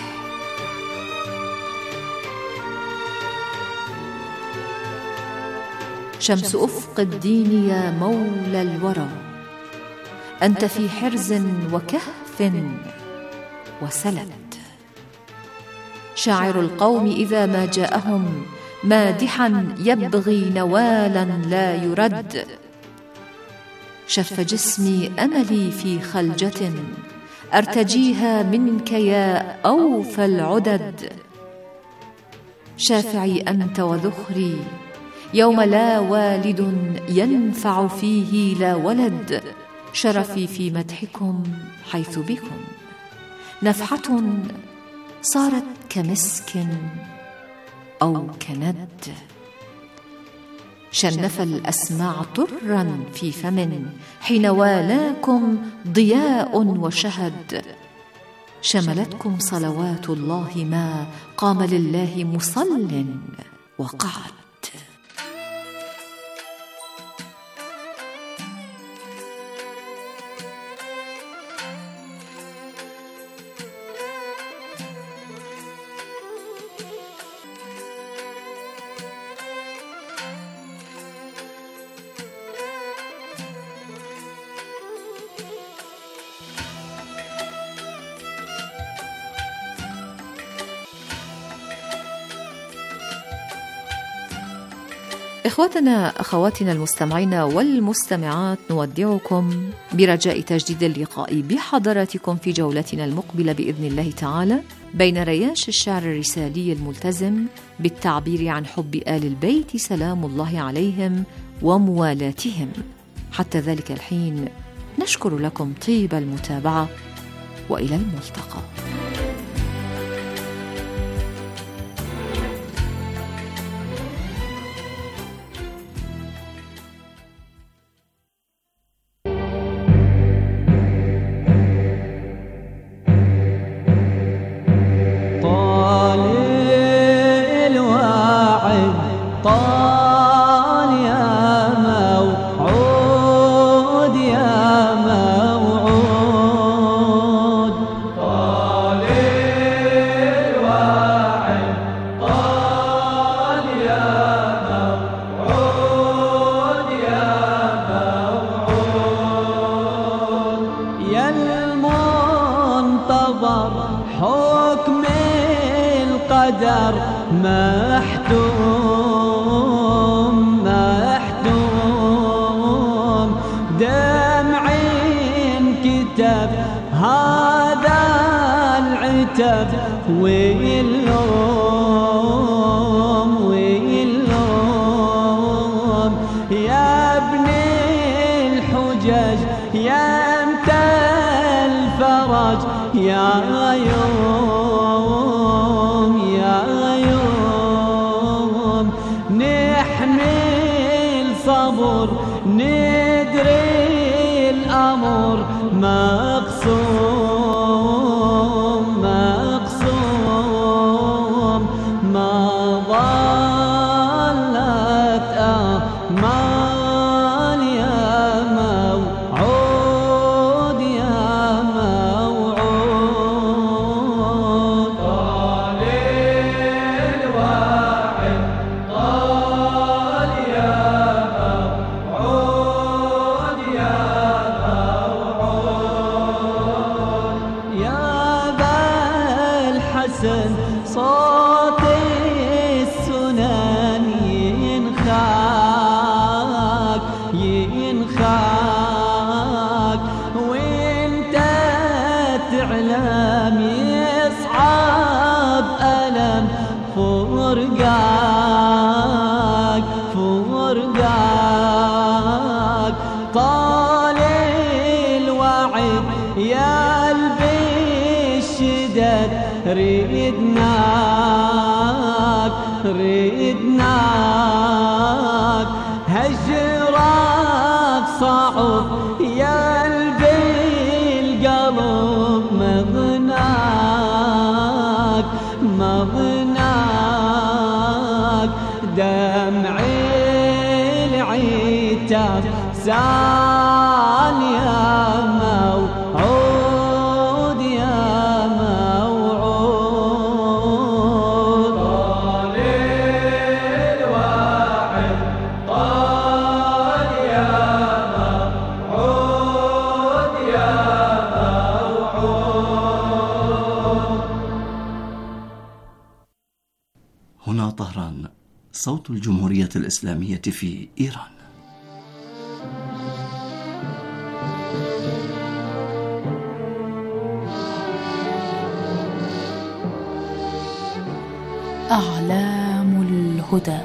شمس أفق الدين يا مولى الورى، أنت في حرز وكهف وسلد. شاعر القوم إذا ما جاءهم مادحا يبغي نوالا لا يرد. شف جسمي أملي في خلجة أرتجيها منك يا أوفى العدد. شافعي أنت وذخري يوم لا والد ينفع فيه لا ولد. شرفي في مدحكم حيث بكم نفحة صارت كمسك أو كند. شنف الأسماع طرا في فم حين والاكم ضياء وشهد. شملتكم صلوات الله ما قام لله مصل وقعد. إخواتنا أخواتنا المستمعين والمستمعات، نودعكم برجاء تجديد اللقاء بحضراتكم في جولتنا المقبلة بإذن الله تعالى بين رياش الشعر الرسالي الملتزم بالتعبير عن حب آل البيت سلام الله عليهم وموالاتهم. حتى ذلك الحين نشكر لكم طيب المتابعة وإلى الملتقى. حكم القدر محتوم دمع كتب هذا العتب واللوم يا ابن الحجج يا انت الفرج يا يوم نحمل صبر ندري الأمر مقسوم ما ضلت أمال يا موعود طال الواعد طال يا موعود يا ذا الحسن صوت السنن ينخاك وانت تعلم يصعب ألم فرقاك طال الوعد يا قلبي الشدد ردناك هجرك صعب يا قلبي القلب مضناك دمع العتاب سال يا موعود طال الواعد طال يا موعود هنا طهران، صوت الجمهورية الإسلامية في إيران. أعلام الهدى.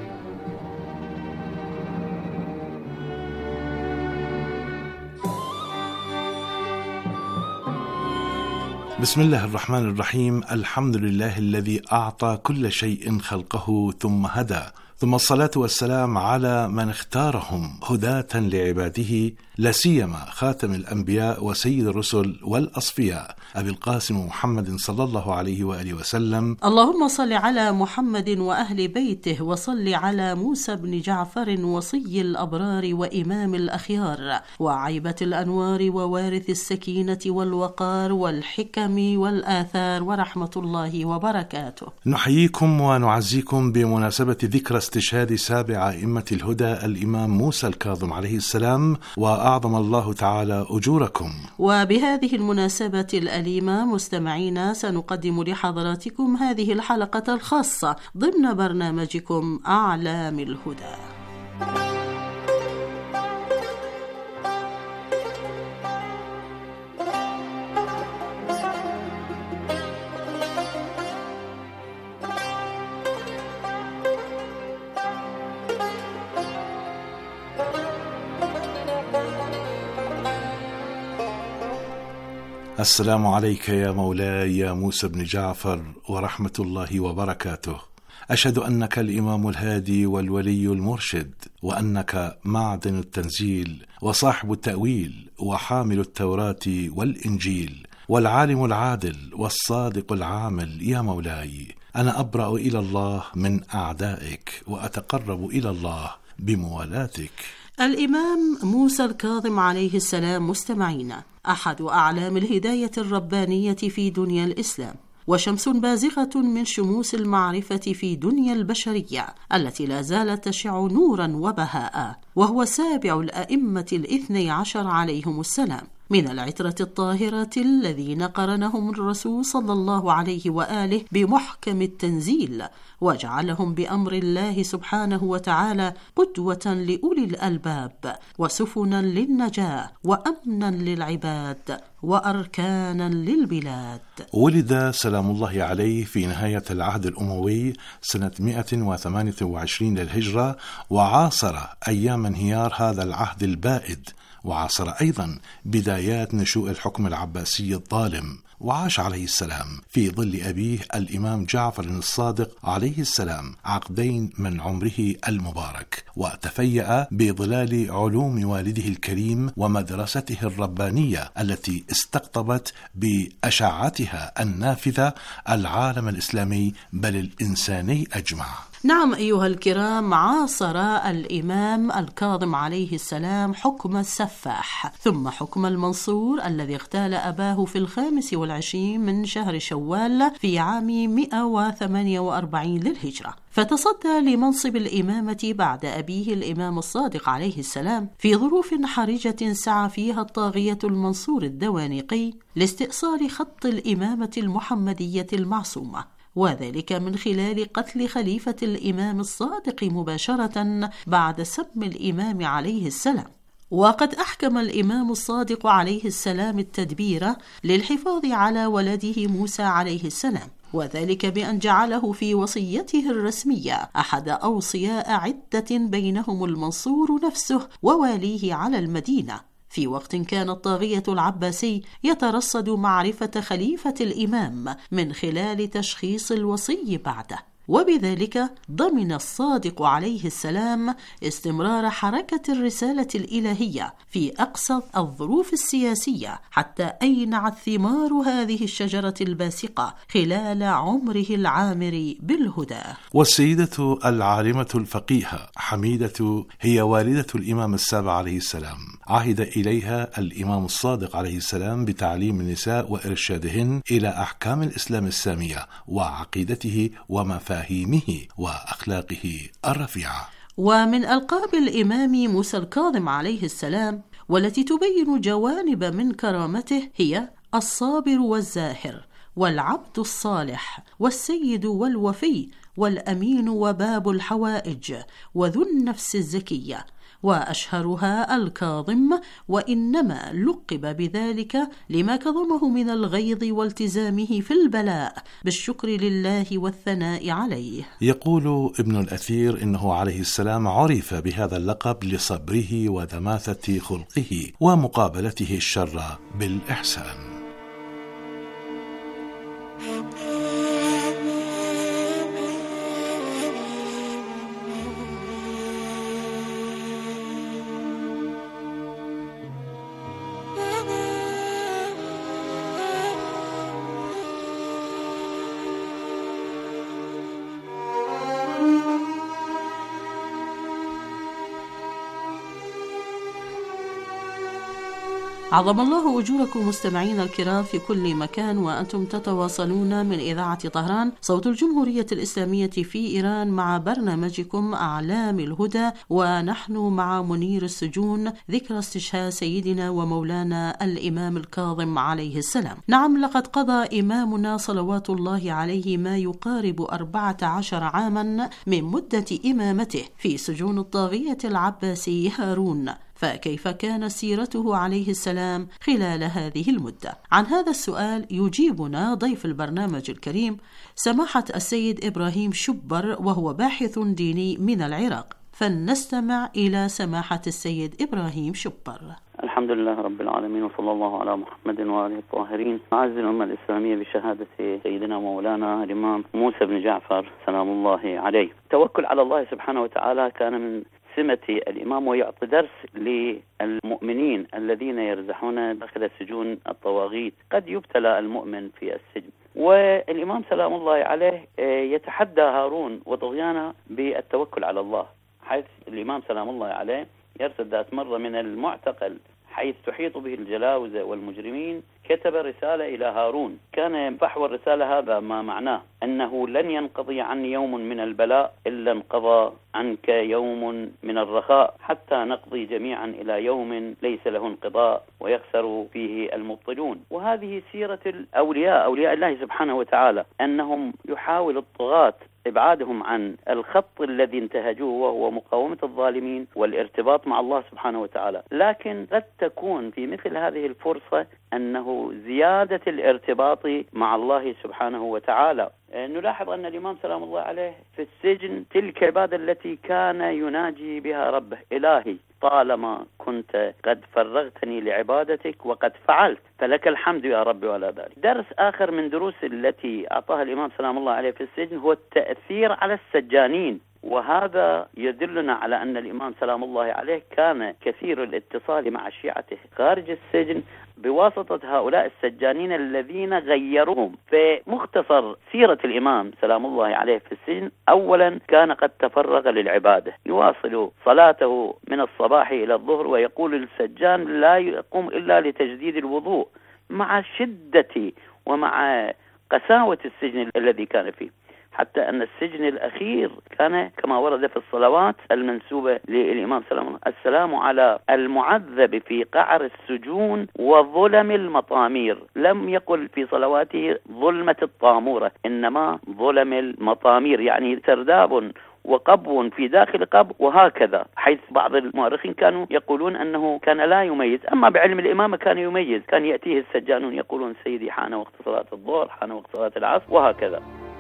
بسم الله الرحمن الرحيم. الحمد لله الذي أعطى كل شيء خلقه ثم هدى، ثم الصلاة والسلام على من اختارهم هداة لعباده، لا سيما خاتم الأنبياء وسيد الرسل والأصفياء أبي القاسم محمد صلى الله عليه وآله وسلم. اللهم صل على محمد وأهل بيته، وصل على موسى بن جعفر وصي الأبرار وإمام الأخيار، وعيبة الأنوار ووارث السكينة والوقار والحكم والآثار، ورحمة الله وبركاته. نحييكم ونعزيكم بمناسبة ذكرى استشهاد سابع أئمة الهدى الإمام موسى الكاظم عليه السلام، وأعظم الله تعالى أجوركم. وبهذه المناسبة الأليمة مستمعينا سنقدم لحضراتكم هذه الحلقة الخاصة ضمن برنامجكم أعلام الهدى. السلام عليك يا مولاي يا موسى بن جعفر ورحمة الله وبركاته. أشهد أنك الإمام الهادي والولي المرشد، وأنك معدن التنزيل وصاحب التأويل وحامل التوراة والإنجيل والعالم العادل والصادق العامل يا مولاي. أنا أبرأ إلى الله من أعدائك وأتقرب إلى الله بموالاتك. الإمام موسى الكاظم عليه السلام مستمعين أحد أعلام الهداية الربانية في دنيا الإسلام، وشمس بازغة من شموس المعرفة في دنيا البشرية التي لا زالت تشع نورا وبهاء، وهو سابع الأئمة 12 عليهم السلام، من العترة الطاهرة الذين قرنهم الرسول صلى الله عليه وآله بمحكم التنزيل، وجعلهم بأمر الله سبحانه وتعالى قدوة لأولي الألباب، وسفنا للنجاة، وأمنا للعباد، وأركانا للبلاد. ولد سلام الله عليه في نهاية العهد الأموي سنة 128 للهجرة، وعاصر أيام انهيار هذا العهد البائد، وعاصر أيضا بدايات نشوء الحكم العباسي الظالم، وعاش عليه السلام في ظل أبيه الإمام جعفر الصادق عليه السلام عقدين من عمره المبارك، وتفيأ بظلال علوم والده الكريم ومدرسته الربانية التي استقطبت بأشعتها النافذة العالم الإسلامي بل الإنساني أجمع. نعم أيها الكرام، عاصر الإمام الكاظم عليه السلام حكم السفاح، ثم حكم المنصور الذي اغتال أباه في 25 من شهر شوال في عام 148 للهجرة، فتصدى لمنصب الإمامة بعد أبيه الإمام الصادق عليه السلام في ظروف حرجة سعى فيها الطاغية المنصور الدوانيقي لاستئصال خط الإمامة المحمدية المعصومة، وذلك من خلال قتل خليفة الإمام الصادق مباشرة بعد سم الإمام عليه السلام. وقد أحكم الإمام الصادق عليه السلام التدبير للحفاظ على ولده موسى عليه السلام، وذلك بأن جعله في وصيته الرسمية أحد أوصياء عدة بينهم المنصور نفسه وواليه على المدينة، في وقت كان الطاغية العباسي يترصد معرفة خليفة الإمام من خلال تشخيص الوصي بعده، وبذلك ضمن الصادق عليه السلام استمرار حركة الرسالة الإلهية في أقصى الظروف السياسية حتى أينعت ثمار هذه الشجرة الباسقة خلال عمره العامر بالهدى. والسيدة العالمة الفقيهة حميدة هي والدة الإمام السابع عليه السلام، عهد إليها الإمام الصادق عليه السلام بتعليم النساء وإرشادهن إلى أحكام الإسلام السامية وعقيدته ومفاهيمه وأخلاقه الرفيعة. ومن ألقاب الإمام موسى الكاظم عليه السلام والتي تبين جوانب من كرامته هي الصابر والزاهر، والعبد الصالح، والسيد والوفي، والأمين وباب الحوائج، وذو النفس الزكية، وأشهرها الكاظم، وإنما لقب بذلك لما كظمه من الغيظ والتزامه في البلاء بالشكر لله والثناء عليه. يقول ابن الأثير إنه عليه السلام عرف بهذا اللقب لصبره ودماثة خلقه ومقابلته الشر بالإحسان. عظم الله أجوركم مستمعين الكرام في كل مكان، وأنتم تتواصلون من إذاعة طهران صوت الجمهورية الإسلامية في إيران مع برنامجكم أعلام الهدى، ونحن مع منير السجون ذكرى استشهاد سيدنا ومولانا الإمام الكاظم عليه السلام. نعم، لقد قضى إمامنا صلوات الله عليه ما يقارب 14 عاما من مدة إمامته في سجون الطاغية العباسي هارون، فكيف كانت سيرته عليه السلام خلال هذه المدة؟ عن هذا السؤال يجيبنا ضيف البرنامج الكريم سماحة السيد إبراهيم شبر، وهو باحث ديني من العراق. فلنستمع إلى سماحة السيد إبراهيم شبر. الحمد لله رب العالمين، وصلى الله على محمد وآله الطاهرين. أعز الأمة الإسلامية بشهادة سيدنا مولانا الإمام موسى بن جعفر سلام الله عليه. التوكل على الله سبحانه وتعالى كان من سمة الإمام، ويعطي درس للمؤمنين الذين يرزحون داخل سجون الطواغيت. قد يبتلى المؤمن في السجن، والإمام سلام الله عليه يتحدى هارون وطغيانه بالتوكل على الله، حيث الإمام سلام الله عليه يرسل ذات مرة من المعتقل حيث تحيط به الجلاوزة والمجرمين، كتب رسالة إلى هارون. كان فحوى الرسالة هذا ما معناه أنه لن ينقضي عني يوم من البلاء إلا انقضى عنك يوم من الرخاء، حتى نقضي جميعا إلى يوم ليس له انقضاء ويخسر فيه المبطلون. وهذه سيرة الأولياء، أولياء الله سبحانه وتعالى، أنهم يحاول الطغاة إبعادهم عن الخط الذي انتهجوه، وهو مقاومة الظالمين والارتباط مع الله سبحانه وتعالى. لكن قد تكون في مثل هذه الفرصة أنه زيادة الارتباط مع الله سبحانه وتعالى. نلاحظ أن الإمام سلام الله عليه في السجن تلك العبادة التي كان يناجي بها ربه: إلهي طالما كنت قد فرغتني لعبادتك وقد فعلت، فلك الحمد يا رب ولا ذلك. درس آخر من دروس التي أعطاها الإمام سلام الله عليه في السجن هو التأثير على السجانين، وهذا يدلنا على أن الإمام سلام الله عليه كان كثير الاتصال مع شيعته خارج السجن بواسطة هؤلاء السجانين الذين غيروهم. فمختصر سيرة الإمام سلام الله عليه في السجن: أولا كان قد تفرغ للعبادة، يواصل صلاته من الصباح إلى الظهر، ويقول السجان لا يقوم إلا لتجديد الوضوء، مع شدة ومع قساوة السجن الذي كان فيه، حتى أن السجن الأخير كان كما ورد في الصلوات المنسوبة للإمام سلام: السلام على المعذب في قعر السجون وظلم المطامير. لم يقل في صلواته ظلمة الطامورة، إنما ظلم المطامير، يعني سرداب وقبو في داخل قبو، وهكذا، حيث بعض المؤرخين كانوا يقولون أنه كان لا يميز. أما بعلم الإمامة كان يميز، كان يأتيه السجانون يقولون: سيدي حان وقت صلاة الظهر، حان وقت صلاة العصر، وهكذا.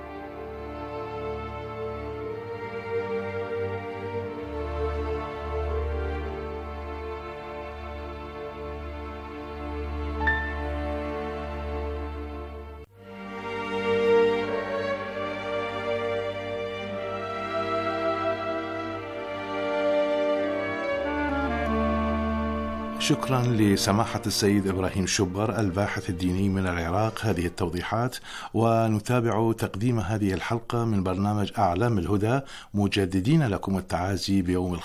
شكرا لسماحة السيد إبراهيم شبر الباحث الديني من العراق هذه التوضيحات. ونتابع تقديم هذه الحلقة من برنامج أعلام الهدى، مجددين لكم التعازي بيوم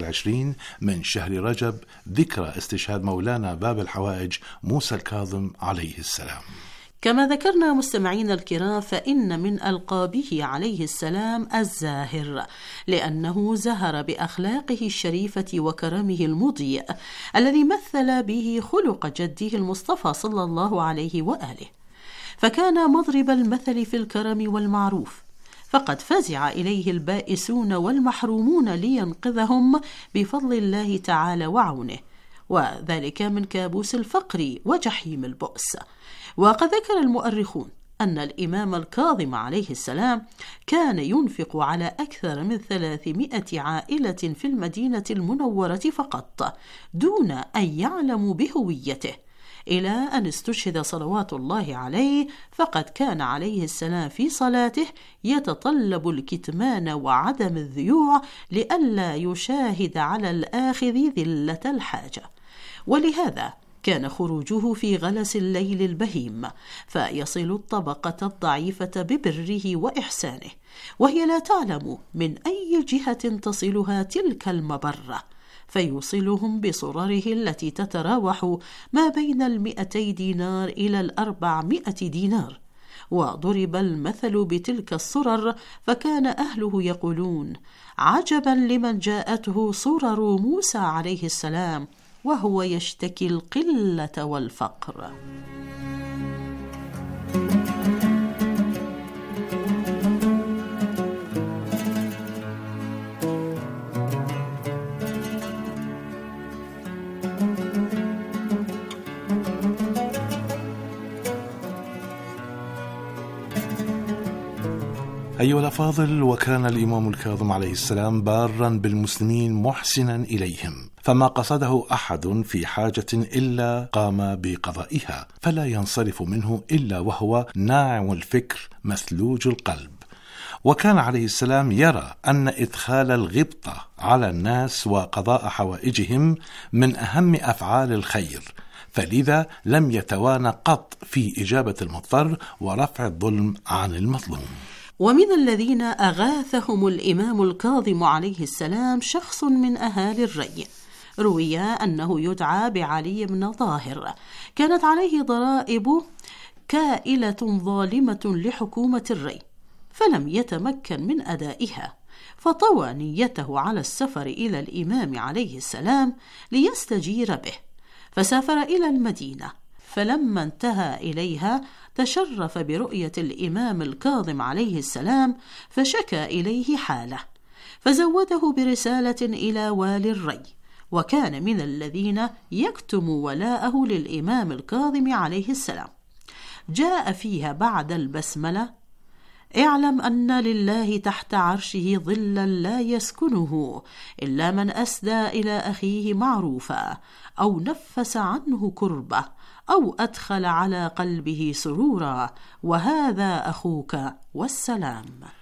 25 من شهر رجب، ذكرى استشهاد مولانا باب الحوائج موسى الكاظم عليه السلام. كما ذكرنا مستمعين الكرام، فإن من ألقابه عليه السلام الزاهر، لأنه زهر بأخلاقه الشريفة وكرمه المضيء الذي مثل به خلق جده المصطفى صلى الله عليه وآله، فكان مضرب المثل في الكرم والمعروف، فقد فزع إليه البائسون والمحرومون لينقذهم بفضل الله تعالى وعونه، وذلك من كابوس الفقر وجحيم البؤس. وقد ذكر المؤرخون أن الإمام الكاظم عليه السلام كان ينفق على أكثر من 300 عائلة في المدينة المنورة فقط، دون أن يعلموا بهويته، إلى أن استشهد صلوات الله عليه. فقد كان عليه السلام في صلاته يتطلب الكتمان وعدم الذيوع لئلا يشاهد على الآخذ ذلة الحاجة، ولهذا كان خروجه في غلس الليل البهيم، فيصل الطبقة الضعيفة ببره وإحسانه، وهي لا تعلم من أي جهة تصلها تلك المبرة، فيوصلهم بصرره التي تتراوح ما بين 200 دينار إلى 400 دينار. وضرب المثل بتلك الصرر، فكان أهله يقولون: عجبا لمن جاءته صرر موسى عليه السلام وهو يشتكي القلة والفقر. أيها الأفاضل، وكان الإمام الكاظم عليه السلام بارا بالمسلمين محسنا إليهم، فما قصده أحد في حاجة إلا قام بقضائها، فلا ينصرف منه إلا وهو ناعم الفكر مثلوج القلب. وكان عليه السلام يرى أن إدخال الغبطة على الناس وقضاء حوائجهم من أهم أفعال الخير، فلذا لم يتوانى قط في إجابة المضطر ورفع الظلم عن المظلوم. ومن الذين أغاثهم الإمام الكاظم عليه السلام شخص من أهالي الري، روي أنه يدعى بعلي بن طاهر، كانت عليه ضرائب كائلة ظالمة لحكومة الري، فلم يتمكن من أدائها، فطوى نيته على السفر إلى الإمام عليه السلام ليستجير به، فسافر إلى المدينة، فلما انتهى إليها تشرف برؤية الإمام الكاظم عليه السلام، فشكى إليه حاله، فزوده برسالة إلى والي الري، وكان من الذين يكتم ولاءه للإمام الكاظم عليه السلام. جاء فيها بعد البسملة: اعلم أن لله تحت عرشه ظلا لا يسكنه إلا من أسدى إلى أخيه معروفا، أو نفس عنه كربة، أو أدخل على قلبه سرورا، وهذا أخوك والسلام.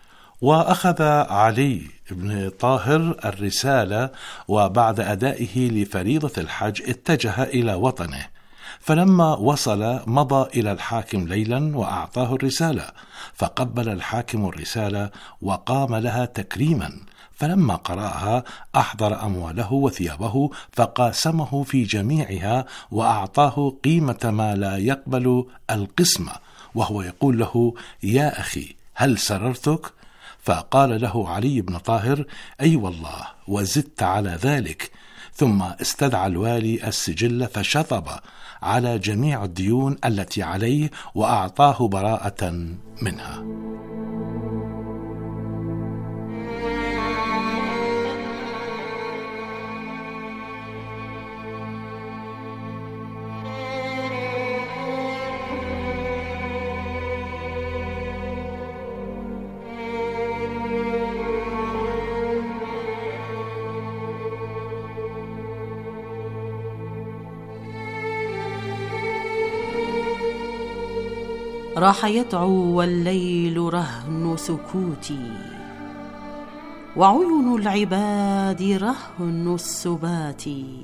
وأخذ علي بن طاهر الرسالة، وبعد أدائه لفريضة الحج اتجه إلى وطنه، فلما وصل مضى إلى الحاكم ليلا وأعطاه الرسالة، فقبل الحاكم الرسالة وقام لها تكريما، فلما قرأها أحضر أمواله وثيابه فقاسمه في جميعها، وأعطاه قيمة ما لا يقبل القسمة، وهو يقول له: يا أخي هل سررتك؟ فقال له علي بن طاهر: أي والله وزدت على ذلك. ثم استدعى الوالي السجل فشطب على جميع الديون التي عليه وأعطاه براءة منها. راح يدعو والليل رهن سكوتي، وعيون العباد رهن السبات،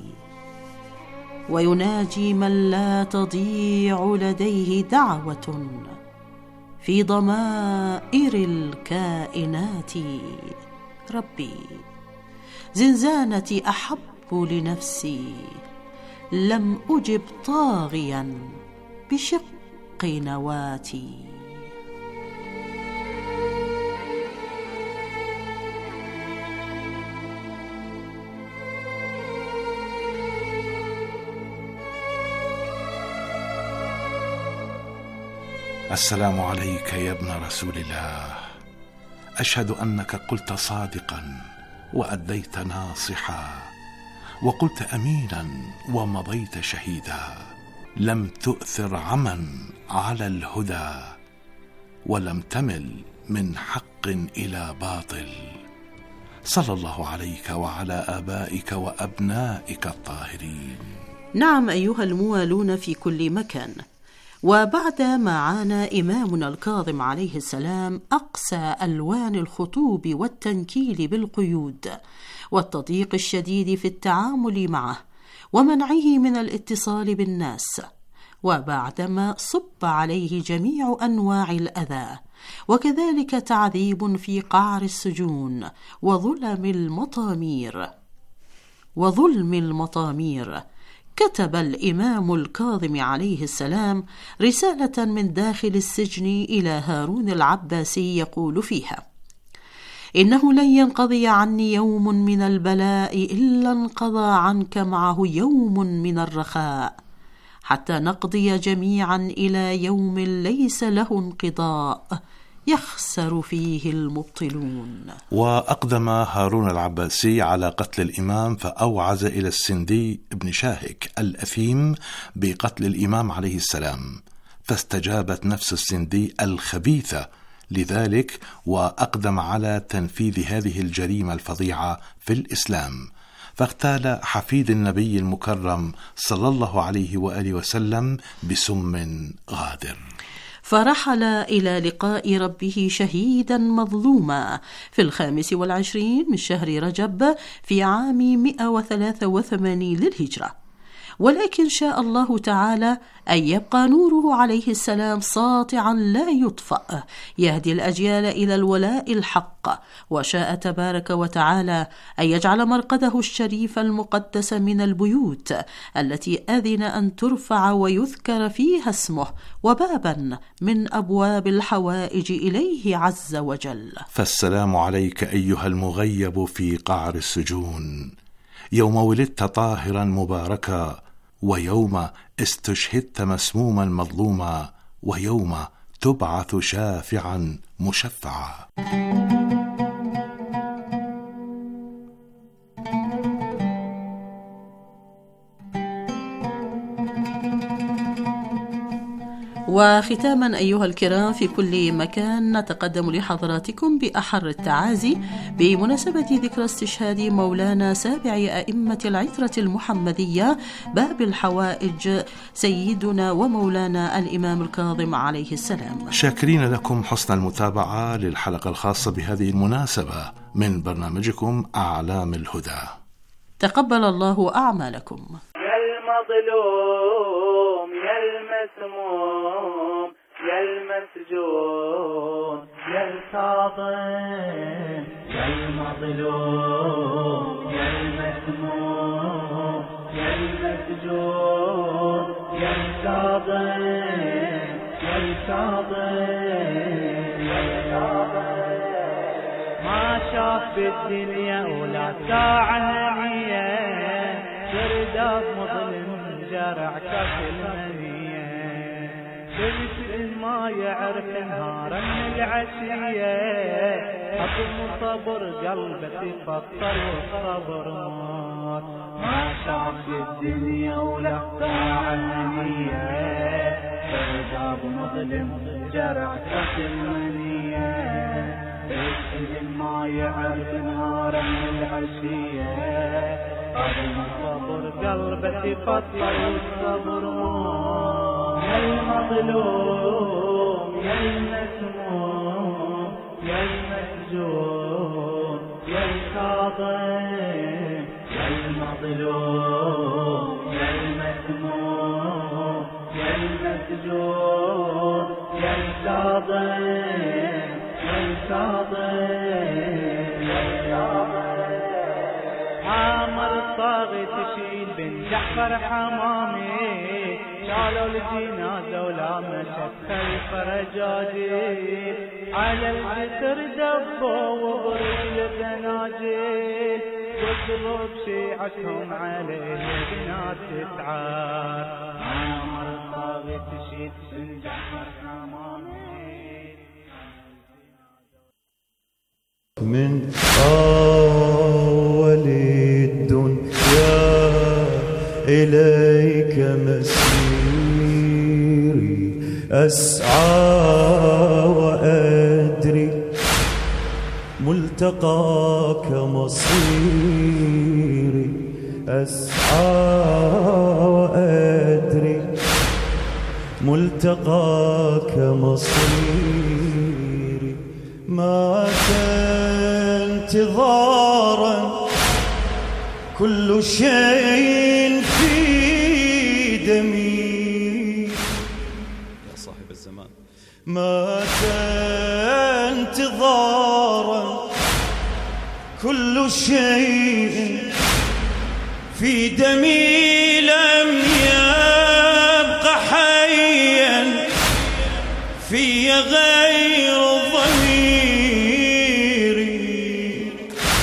ويناجي من لا تضيع لديه دعوة في ضمائر الكائنات. ربي زنزانتي أحب لنفسي، لم أجب طاغيا بشق نواتي. السلام عليك يا ابن رسول الله، أشهد أنك قلت صادقا وأديت ناصحا، وقلت أمينا ومضيت شهيدا، لم تؤثر عمى على الهدى، ولم تمل من حق إلى باطل. صلى الله عليك وعلى آبائك وأبنائك الطاهرين. نعم أيها الموالون في كل مكان، وبعد ما عانى إمامنا الكاظم عليه السلام أقسى ألوان الخطوب والتنكيل بالقيود والتضييق الشديد في التعامل معه ومنعه من الاتصال بالناس، وبعدما صب عليه جميع أنواع الأذى، وكذلك تعذيب في قعر السجون وظلم المطامير، كتب الإمام الكاظم عليه السلام رسالة من داخل السجن إلى هارون العباسي يقول فيها: إنه لن ينقضي عني يوم من البلاء إلا انقضى عنك معه يوم من الرخاء، حتى نقضي جميعا إلى يوم ليس له انقضاء يخسر فيه المبطلون. وأقدم هارون العباسي على قتل الإمام، فأوعز إلى السندي بن شاهك الأثيم بقتل الإمام عليه السلام، فاستجابت نفس السندي الخبيثة لذلك وأقدم على تنفيذ هذه الجريمة الفظيعة في الإسلام، فاغتال حفيد النبي المكرم صلى الله عليه وآله وسلم بسم غادر، فرحل إلى لقاء ربه شهيدا مظلوما في 25 من شهر رجب في عام 183 للهجرة. ولكن شاء الله تعالى أن يبقى نوره عليه السلام ساطعا لا يطفأ يهدي الأجيال إلى الولاء الحق، وشاء تبارك وتعالى أن يجعل مرقده الشريف المقدس من البيوت التي أذن أن ترفع ويذكر فيها اسمه، وبابا من أبواب الحوائج إليه عز وجل. فالسلام عليك أيها المغيب في قعر السجون، يوم ولدت طاهرا مباركا، ويوم استشهدت مسموما مظلوما، ويوم تبعث شافعا مشفعا. وختاما أيها الكرام في كل مكان، نتقدم لحضراتكم بأحر التعازي بمناسبة ذكرى استشهاد مولانا سابع أئمة العترة المحمدية باب الحوائج سيدنا ومولانا الإمام الكاظم عليه السلام. شاكرين لكم حسن المتابعة للحلقة الخاصة بهذه المناسبة من برنامجكم أعلام الهدى. تقبل الله أعمالكم. يا المظلوم يا المسموم يا المسجون يا الكاظم، يا المظلوم يا المسموم يا المسجون يا الكاظم، يا الكاظم يا الكاظم. ما شاف بالدنيا ولا ساعة هنية، سرداب مظلم جرع كف المنية، بمثل ما يعرف نهارا من العشية، أطم صبر قلبه يفطر والصبر موت. ما شاف الدنيا ولا ساعة هنية، سرداب مظلم جرع كف المنية، بمثل ما يعرف نهارا من العشية، أطم صبر قلبه يفطر والصبر موت. يا المظلوم يا المسموم يا المسجون يا الكاظم، يا المظلوم يا المسموم يا المسجون يا الكاظم، يا الكاظم يا الكاظم. عامر الطاغي تشيل بن جعفر حمامي، شالوا الجنازة ولا مشت خلف رجاجيل، على الجسر دبوا وبرج الزناجيل، وضرب شيعتهم عليه البنات تسعار. عامر الطاغي تشيل بن جعفر حمامي. من أول الدنيا إليك مسيري، أسعى وأدري ملتقاك مصيري، أسعى وأدري ملتقاك مصيري. مات انتظارا كل شيء في دمي، يا صاحب الزمان. مات انتظارا كل شيء في دمي، لم يبق حيا في غير ضميري.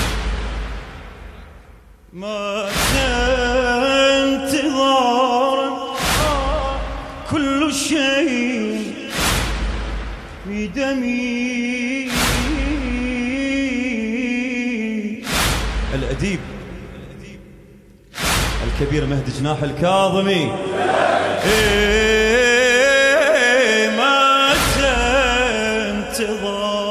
مات انتظارا كل شيء في دمي. الأديب الكبير مهدي جناح الكاظمي. مات انتظارا